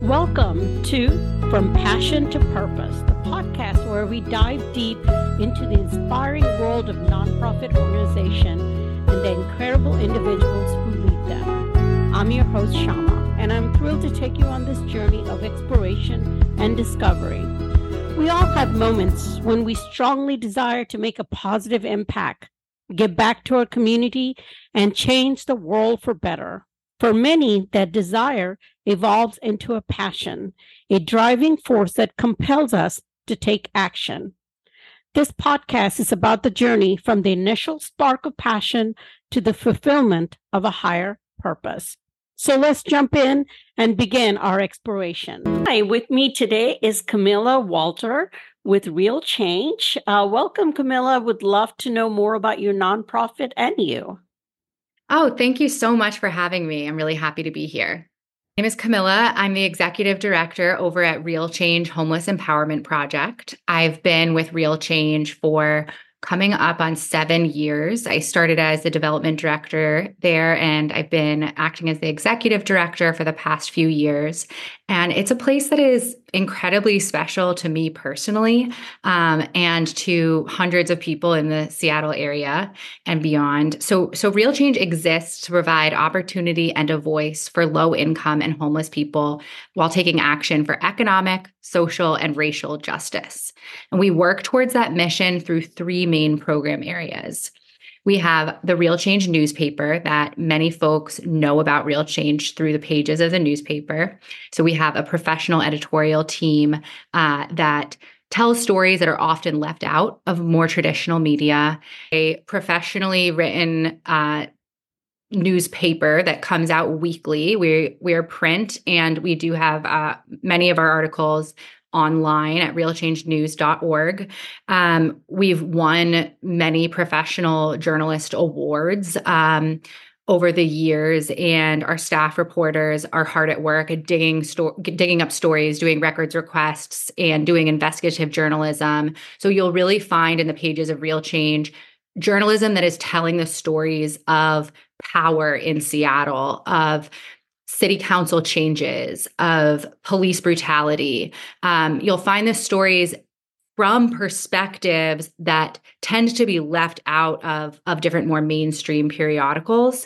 Welcome to From Passion to Purpose, the podcast where we dive deep into the inspiring world of nonprofit organization and the incredible individuals who lead them. I'm your host, Shama, and I'm thrilled to take you on this journey of exploration and discovery. We all have moments when we strongly desire to make a positive impact, give back to our community, and change the world for better. For many, that desire evolves into a passion, a driving force that compels us to take action. This podcast is about the journey from the initial spark of passion to the fulfillment of a higher purpose. So let's jump in and begin our exploration. Hi, with me today is Camilla Walter with Real Change. Welcome, Camilla. Would love to know more about your nonprofit and you. Oh, thank you so much for having me. I'm really happy to be here. My name is Camilla. I'm the executive director over at Real Change Homeless Empowerment Project. I've been with Real Change for coming up on 7 years. I started as the development director there, and I've been acting as the executive director for the past few years. And it's a place that is incredibly special to me personally, and to hundreds of people in the Seattle area and beyond. So Real Change exists to provide opportunity and a voice for low-income and homeless people while taking action for economic, social, and racial justice. And we work towards that mission through 3 main program areas. We have the Real Change newspaper that many folks know about Real Change through the pages of the newspaper. So we have a professional editorial team that tells stories that are often left out of more traditional media, a professionally written newspaper that comes out weekly. We're print, and we do have many of our articles online at realchangenews.org. We've won many professional journalist awards over the years, and our staff reporters are hard at work at digging up stories, doing records requests, and doing investigative journalism. So you'll really find in the pages of Real Change journalism that is telling the stories of power in Seattle, of city council changes, of police brutality. You'll find the stories from perspectives that tend to be left out of different more mainstream periodicals.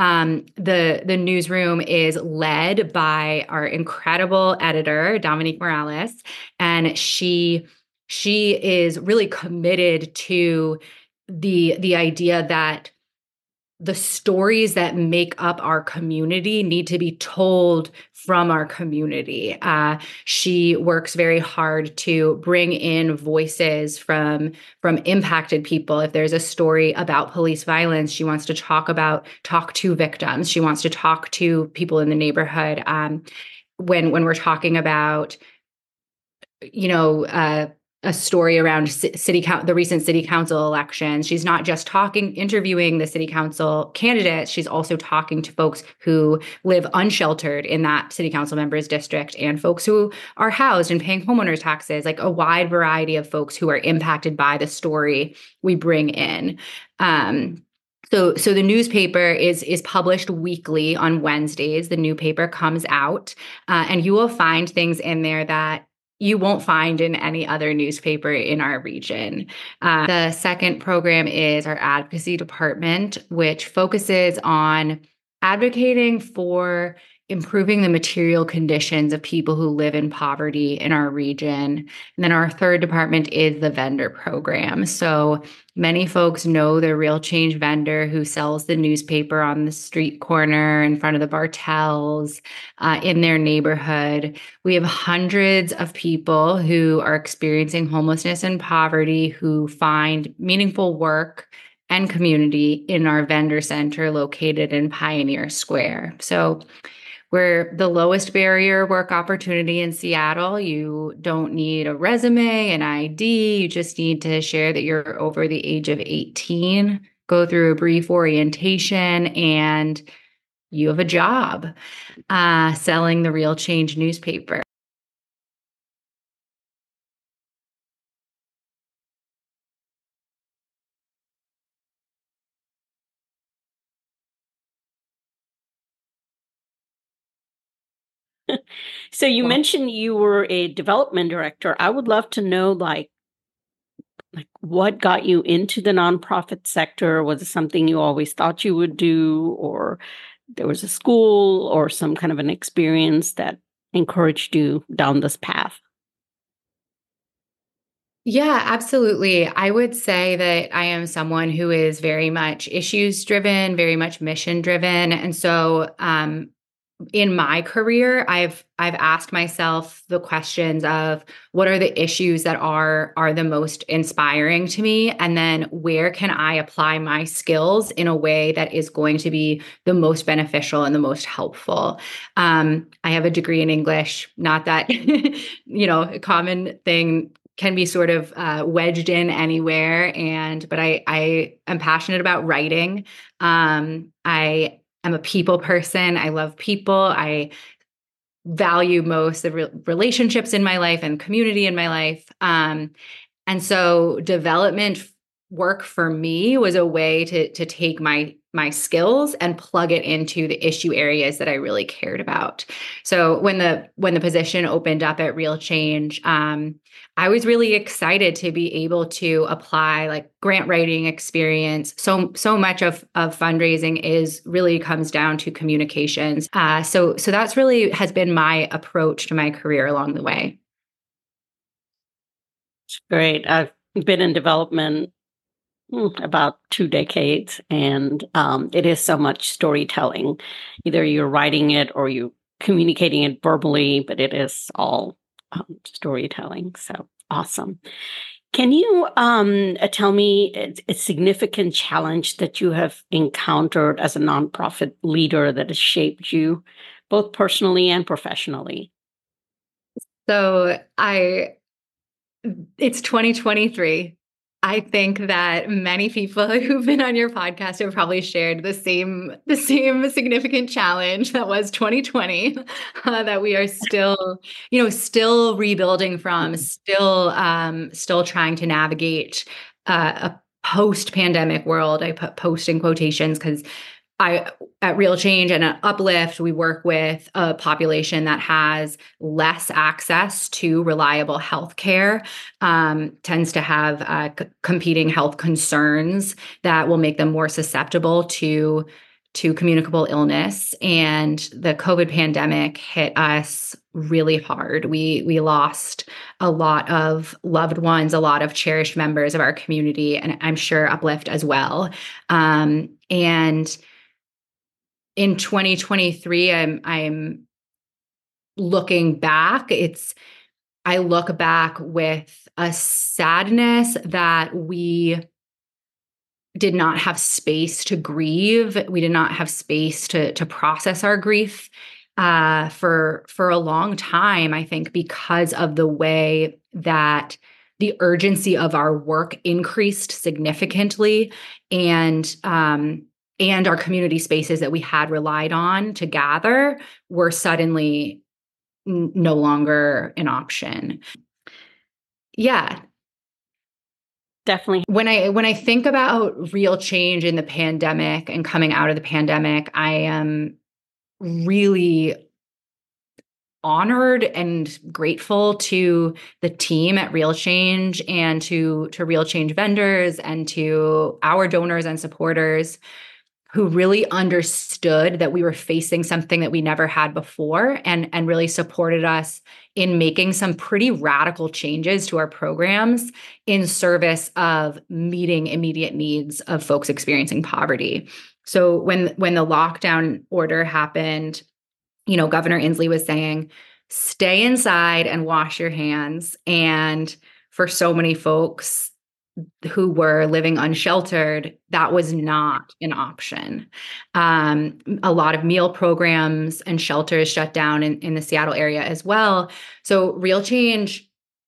The newsroom is led by our incredible editor, Dominique Morales, and she is really committed to the idea that the stories that make up our community need to be told from our community. She works very hard to bring in voices from impacted people. If there's a story about police violence, she wants to talk to victims. She wants to talk to people in the neighborhood. When we're talking about, a story around the recent city council elections, she's not just interviewing the city council candidates. She's also talking to folks who live unsheltered in that city council member's district, and folks who are housed and paying homeowners taxes, like a wide variety of folks who are impacted by the story we bring in. So the newspaper is published weekly on Wednesdays. The new paper comes out, and you will find things in there that you won't find in any other newspaper in our region. The second program is our advocacy department, which focuses on advocating for improving the material conditions of people who live in poverty in our region. And then our third department is the vendor program. So many folks know the Real Change vendor who sells the newspaper on the street corner in front of the Bartels in their neighborhood. We have hundreds of people who are experiencing homelessness and poverty who find meaningful work and community in our vendor center located in Pioneer Square. So we're the lowest barrier work opportunity in Seattle. You don't need a resume, an ID. You just need to share that you're over the age of 18, go through a brief orientation, and you have a job selling the Real Change newspaper. So So you mentioned you were a development director. I would love to know, like what got you into the nonprofit sector? Was it something you always thought you would do, or there was a school or some kind of an experience that encouraged you down this path? Yeah, absolutely. I would say that I am someone who is very much issues driven, very much mission driven. And so in my career, I've asked myself the questions of what are the issues that are the most inspiring to me, and then where can I apply my skills in a way that is going to be the most beneficial and the most helpful. I have a degree in English, not that a common thing can be sort of wedged in anywhere, but I am passionate about writing. I'm a people person. I love people. I value most the relationships in my life and community in my life. And so development work for me was a way to take my skills and plug it into the issue areas that I really cared about. So when the position opened up at Real Change, I was really excited to be able to apply like grant writing experience. So much of fundraising really comes down to communications. So that's really has been my approach to my career along the way. Great. I've been in development about 2 decades, and it is so much storytelling. Either you're writing it or you communicating it verbally, but it is all storytelling. So awesome. Can you tell me a significant challenge that you have encountered as a nonprofit leader that has shaped you both personally and professionally? So it's 2023. I think that many people who've been on your podcast have probably shared the same significant challenge that was 2020 that we are still rebuilding from, still trying to navigate a post-pandemic world. I put post in quotations because at Real Change and at Uplift, we work with a population that has less access to reliable healthcare, tends to have competing health concerns that will make them more susceptible to communicable illness. And the COVID pandemic hit us really hard. We lost a lot of loved ones, a lot of cherished members of our community, and I'm sure Uplift as well. And in 2023, I'm looking back. I look back with a sadness that we did not have space to grieve. We did not have space to process our grief for a long time, I think, because of the way that the urgency of our work increased significantly, and our community spaces that we had relied on to gather were suddenly no longer an option. Yeah. Definitely. When I think about Real Change in the pandemic and coming out of the pandemic, I am really honored and grateful to the team at Real Change and to Real Change vendors and to our donors and supporters who really understood that we were facing something that we never had before, and really supported us in making some pretty radical changes to our programs in service of meeting immediate needs of folks experiencing poverty. So when the lockdown order happened, Governor Inslee was saying, stay inside and wash your hands. And for so many folks who were living unsheltered, that was not an option. A lot of meal programs and shelters shut down in the Seattle area as well. So Real Change,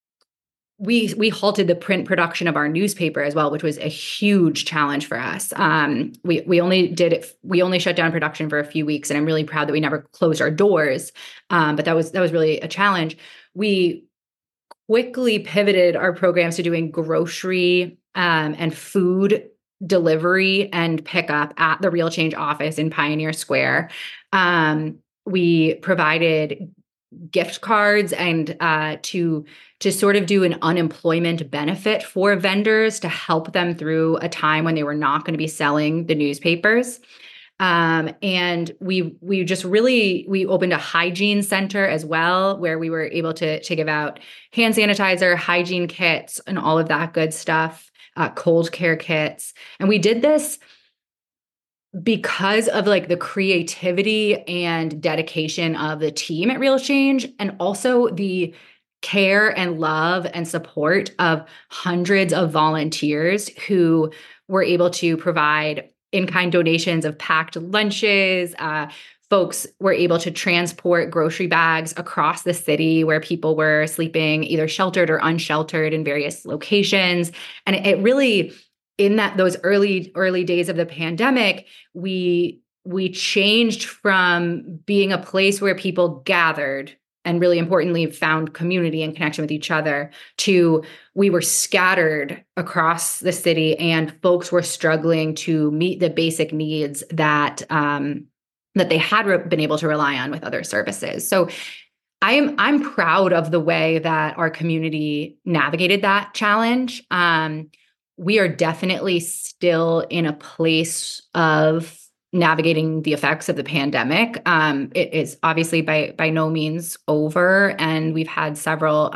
we halted the print production of our newspaper as well, which was a huge challenge for us. We only shut down production for a few weeks, and I'm really proud that we never closed our doors. But that was really a challenge. We quickly pivoted our programs to doing grocery and food delivery and pickup at the Real Change office in Pioneer Square. We provided gift cards and to sort of do an unemployment benefit for vendors to help them through a time when they were not going to be selling the newspapers. And we just really, we opened a hygiene center as well, where we were able to give out hand sanitizer, hygiene kits, and all of that good stuff, cold care kits. And we did this because of like the creativity and dedication of the team at Real Change, and also the care and love and support of hundreds of volunteers who were able to provide in-kind donations of packed lunches. Folks were able to transport grocery bags across the city where people were sleeping either sheltered or unsheltered in various locations. And it really, in those early days of the pandemic, we changed from being a place where people gathered and, really importantly, found community and connection with each other, to we were scattered across the city and folks were struggling to meet the basic needs that that they had been able to rely on with other services. So I'm proud of the way that our community navigated that challenge. We are definitely still in a place of navigating the effects of the pandemic. It is obviously by no means over, and we've had several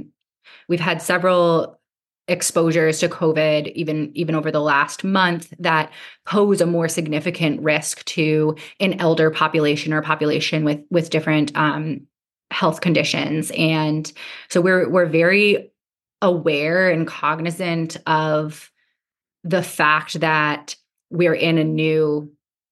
exposures to COVID even over the last month that pose a more significant risk to an elder population or population with different health conditions. And so we're very aware and cognizant of the fact that we're in a new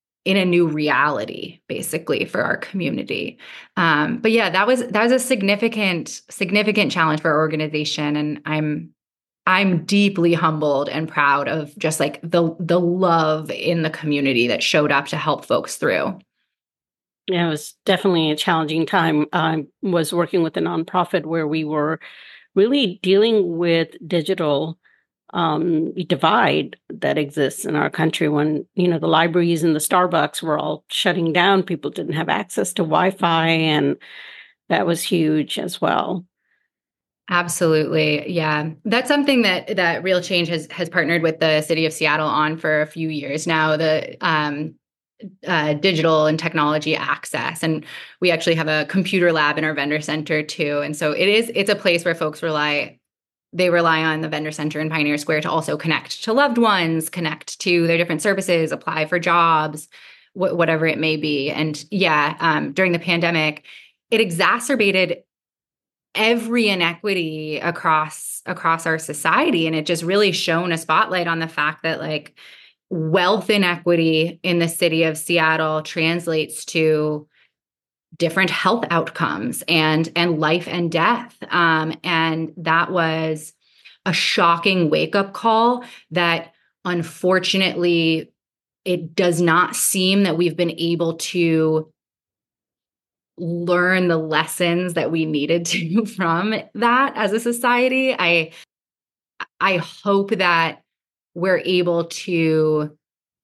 reality, basically, for our community. But yeah, that was a significant challenge for our organization, and I'm deeply humbled and proud of just like the love in the community that showed up to help folks through. Yeah, it was definitely a challenging time. I was working with a nonprofit where we were really dealing with digital divide that exists in our country. When, the libraries and the Starbucks were all shutting down, people didn't have access to Wi-Fi, and that was huge as well. Absolutely. Yeah. That's something that Real Change has partnered with the city of Seattle on for a few years now, the digital and technology access. And we actually have a computer lab in our vendor center too. And so it's a place where folks rely on the vendor center in Pioneer Square to also connect to loved ones, connect to their different services, apply for jobs, whatever it may be. And yeah, during the pandemic, it exacerbated every inequity across our society. And it just really shone a spotlight on the fact that like wealth inequity in the city of Seattle translates to different health outcomes and life and death. And that was a shocking wake-up call that, unfortunately, it does not seem that we've been able to learn the lessons that we needed to from that as a society. I hope that we're able to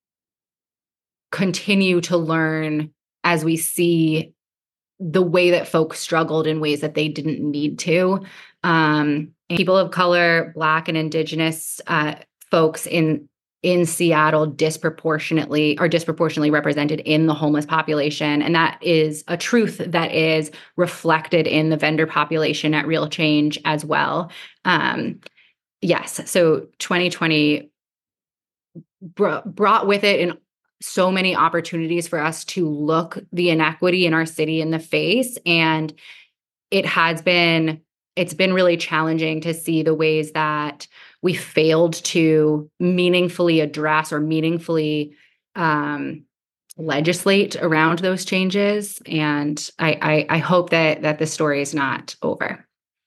continue to learn as we see the way that folks struggled in ways that they didn't need to. People of color, Black and Indigenous folks in Seattle are disproportionately represented in the homeless population. And that is a truth that is reflected in the vendor population at Real Change as well. Yes. So 2020 brought with it so many opportunities for us to look the inequity in our city in the face. And it's been really challenging to see the ways that we failed to meaningfully address or meaningfully legislate around those changes. And I hope that the story is not over.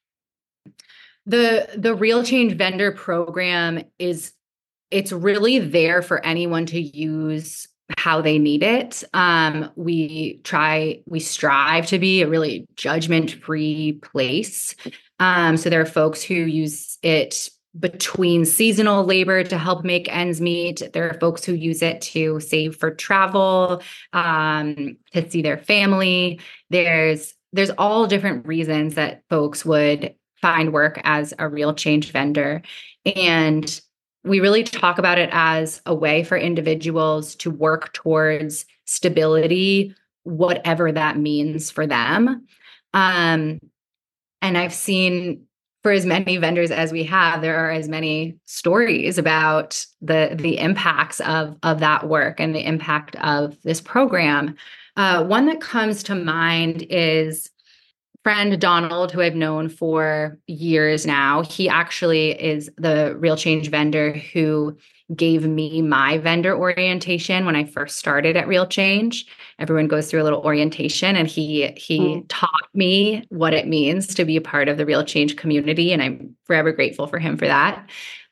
The Real Change vendor program it's really there for anyone to use how they need it. We strive to be a really judgment-free place. So there are folks who use it between seasonal labor to help make ends meet. There are folks who use it to save for travel, to see their family. There's there's all different reasons that folks would find work as a real change vendor. And we really talk about it as a way for individuals to work towards stability, whatever that means for them. And I've seen, for as many vendors as we have, there are as many stories about the impacts of that work and the impact of this program. One that comes to mind is friend Donald, who I've known for years now. He actually is the Real Change vendor who gave me my vendor orientation when I first started at Real Change. Everyone goes through a little orientation, and he taught me what it means to be a part of the Real Change community, and I'm forever grateful for him for that.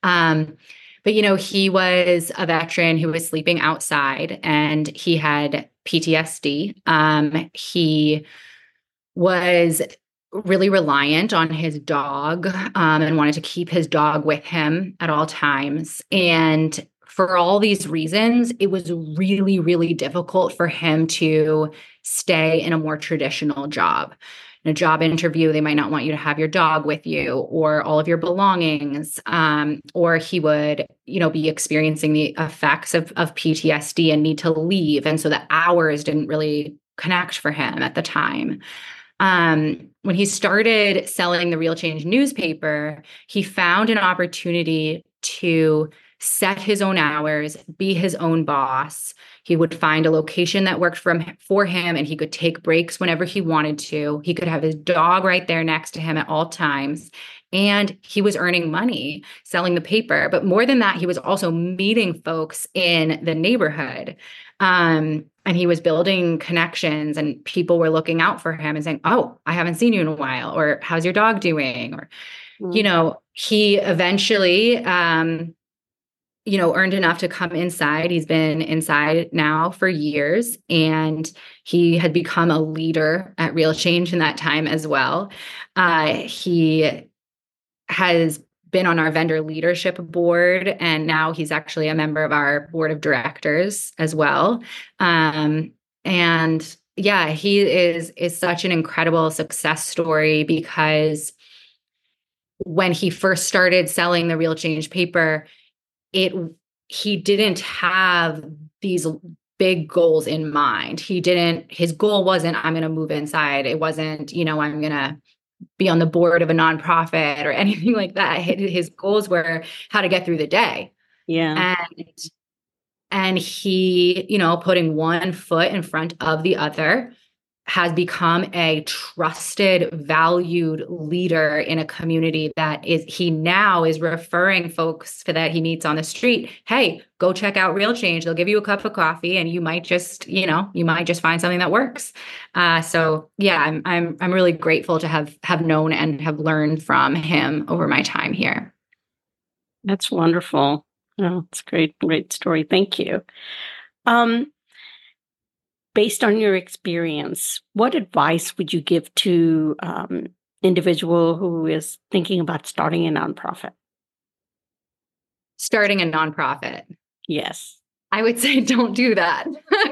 But he was a veteran who was sleeping outside, and he had PTSD. He was really reliant on his dog, and wanted to keep his dog with him at all times. And for all these reasons, it was really, really difficult for him to stay in a more traditional job. In a job interview, they might not want you to have your dog with you or all of your belongings, or he would, be experiencing the effects of PTSD and need to leave. And so the hours didn't really connect for him at the time. When he started selling the Real Change newspaper, he found an opportunity to set his own hours, be his own boss. He would find a location that worked for him, and he could take breaks whenever he wanted to. He could have his dog right there next to him at all times. And he was earning money selling the paper. But more than that, he was also meeting folks in the neighborhood. And he was building connections, and people were looking out for him and saying, "Oh, I haven't seen you in a while," or "How's your dog doing?" Or, he eventually, earned enough to come inside. He's been inside now for years, and he had become a leader at Real Change in that time as well. He has been on our vendor leadership board, and now he's actually a member of our board of directors as well. And yeah, he is such an incredible success story, because when he first started selling the Real Change paper, he didn't have these big goals in mind. His goal wasn't, I'm going to move inside. It wasn't, I'm going to be on the board of a nonprofit or anything like that. His goals were how to get through the day. Yeah. And he, putting one foot in front of the other, has become a trusted, valued leader in a community he now is referring folks that he meets on the street. Hey, go check out Real Change. They'll give you a cup of coffee, and you might just, find something that works. So yeah, I'm really grateful to have known and have learned from him over my time here. That's wonderful. Oh, it's great story. Thank you. Based on your experience, what advice would you give to individual who is thinking about starting a nonprofit? Starting a nonprofit? Yes. I would say don't do that.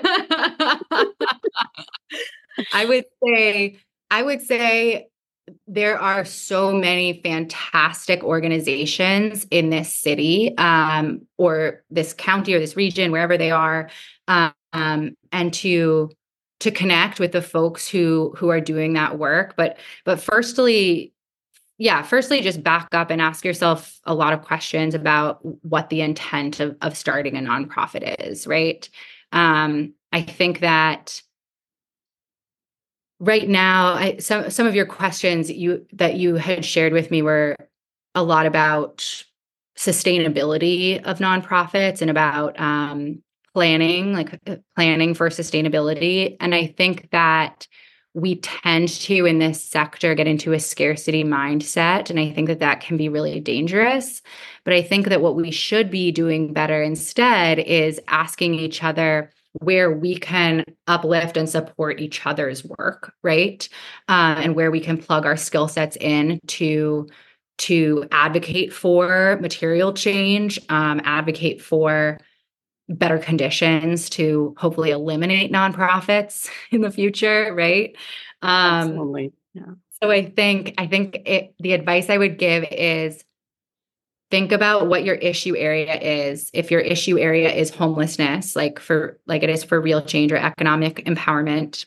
I would say there are so many fantastic organizations in this city, or this county or this region, wherever they are, and to connect with the folks who are doing that work. But firstly, just back up and ask yourself a lot of questions about what the intent of starting a nonprofit is, right? I think that right now, some of your questions that you had shared with me were a lot about sustainability of nonprofits and about planning for sustainability. And I think that we tend to, in this sector, get into a scarcity mindset. And I think that can be really dangerous. But I think that what we should be doing better instead is asking each other where we can uplift and support each other's work, right? And where we can plug our skill sets in to advocate for material change, advocate for better conditions to hopefully eliminate nonprofits in the future, right? Absolutely. Yeah. So I think the advice I would give is think about what your issue area is. If your issue area is homelessness, like it is for Real Change or economic empowerment,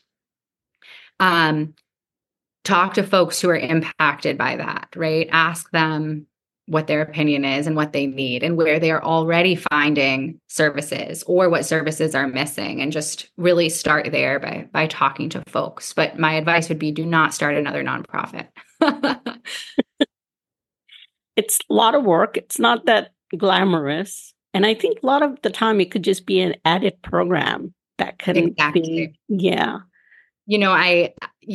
talk to folks who are impacted by that, right? Ask them what their opinion is and what they need and where they are already finding services or what services are missing, and just really start there by talking to folks. But my advice would be, do not start another nonprofit. It's a lot of work. It's not that glamorous. And I think a lot of the time it could just be an added program that can be, yeah. I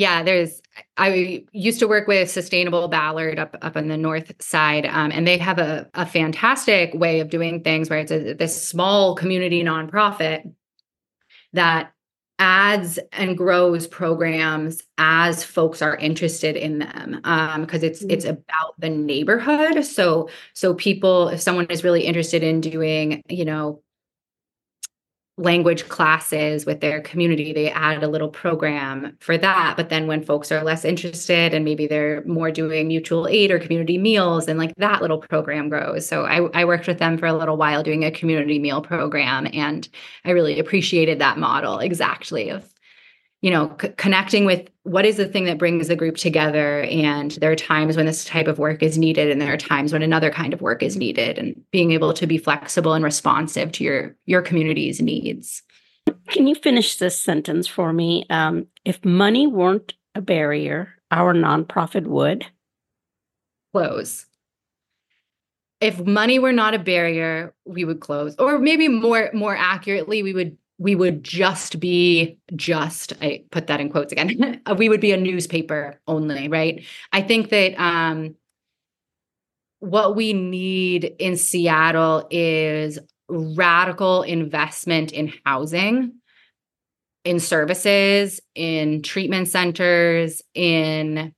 used to work with Sustainable Ballard up on the north side, and they have a fantastic way of doing things where it's this small community nonprofit that adds and grows programs as folks are interested in them, because it's about the neighborhood. So people, if someone is really interested in doing, language classes with their community, they add a little program for that. But then when folks are less interested and maybe they're more doing mutual aid or community meals, and like that little program grows. So I worked with them for a little while doing a community meal program, and I really appreciated that model exactly of, connecting with what is the thing that brings the group together. And there are times when this type of work is needed, and there are times when another kind of work is needed, and being able to be flexible and responsive to your community's needs. Can you finish this sentence for me? If money weren't a barrier, our nonprofit would close. If money were not a barrier, we would close. Or maybe more accurately, we would I put that in quotes again, we would be a newspaper only, right? I think that what we need in Seattle is radical investment in housing, in services, in treatment centers, in,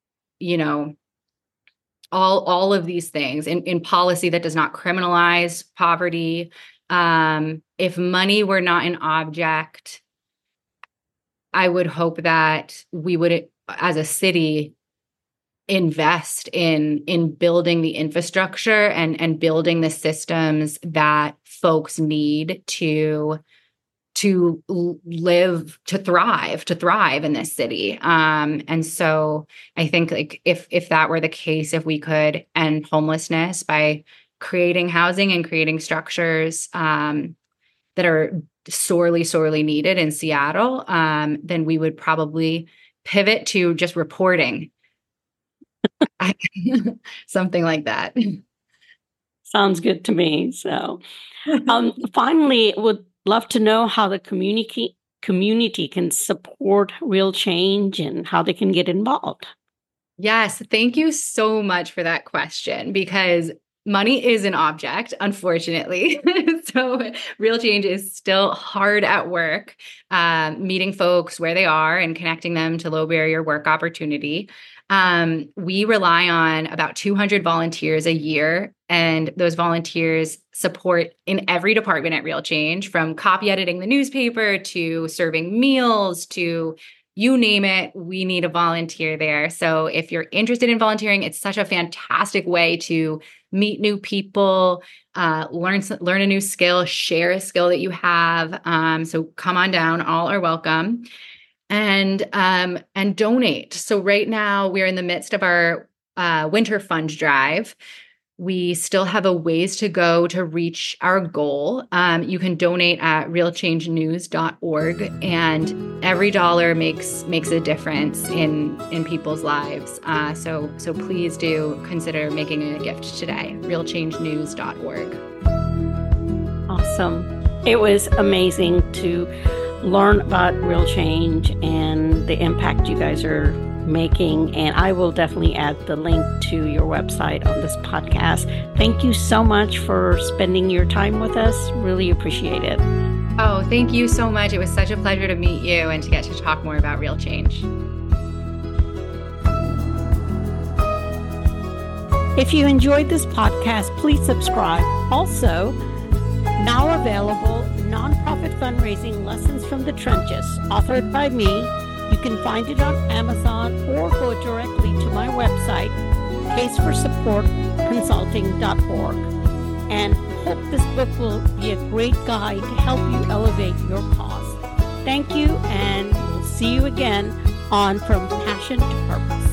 all of these things, in policy that does not criminalize poverty. If money were not an object, I would hope that we would, as a city, invest in building the infrastructure and building the systems that folks need to live, to thrive in this city. And so I think, like, if that were the case, if we could end homelessness by creating housing and creating structures that are sorely needed in Seattle, then we would probably pivot to just reporting. Something like that. Sounds good to me. So finally, would love to know how the community can support Real Change and how they can get involved. Yes, thank you so much for that question, because money is an object, unfortunately. So Real Change is still hard at work, meeting folks where they are and connecting them to low barrier work opportunity. We rely on about 200 volunteers a year, and those volunteers support in every department at Real Change, from copy editing the newspaper to serving meals to you name it, we need a volunteer there. So if you're interested in volunteering, it's such a fantastic way to meet new people, learn a new skill, share a skill that you have. So come on down, all are welcome. And donate. So right now we're in the midst of our winter fund drive. We still have a ways to go to reach our goal. You can donate at realchangenews.org, and every dollar makes a difference in people's lives. So please do consider making a gift today. realchangenews.org. Awesome. It was amazing to learn about Real Change and the impact you guys are making. And I will definitely add the link to your website on this podcast. Thank you so much for spending your time with us. Really appreciate it. Oh, thank you so much. It was such a pleasure to meet you and to get to talk more about Real Change. If you enjoyed this podcast, please subscribe. Also, now available, Nonprofit Fundraising Lessons from the Trenches, authored by me, You can find it on Amazon or go directly to my website, caseforsupportconsulting.org. And hope this book will be a great guide to help you elevate your cause. Thank you, and we'll see you again on From Passion to Purpose.